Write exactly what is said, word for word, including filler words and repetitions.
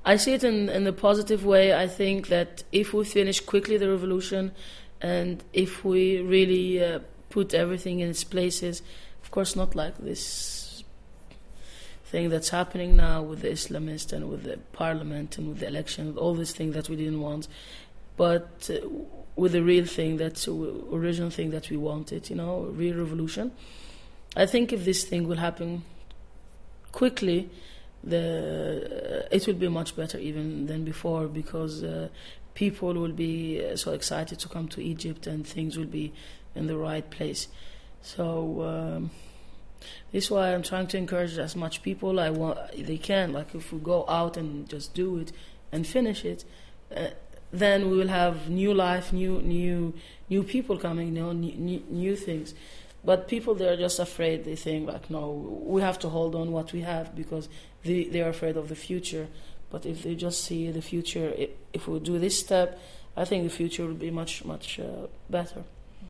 I see it in, in a positive way. I think that if we finish quickly the revolution, and if we really uh, put everything in its places, of course not like this thing that's happening now with the Islamists and with the parliament and with the election, with all these things that we didn't want, but uh, with the real thing, that's the original thing that we wanted, you know, real revolution. I think if this thing will happen quickly, the uh, it will be much better even than before, because uh, people will be uh, so excited to come to Egypt, and things will be in the right place. So um, this is why I'm trying to encourage as much people I want they can. Like if we go out and just do it and finish it, uh, then we will have new life, new new new people coming, you know, new, new, new things. But people, they're just afraid. They think like, no, we have to hold on what we have, because they they're afraid of the future. But if they just see the future, if we do this step, I think the future will be much much uh, better.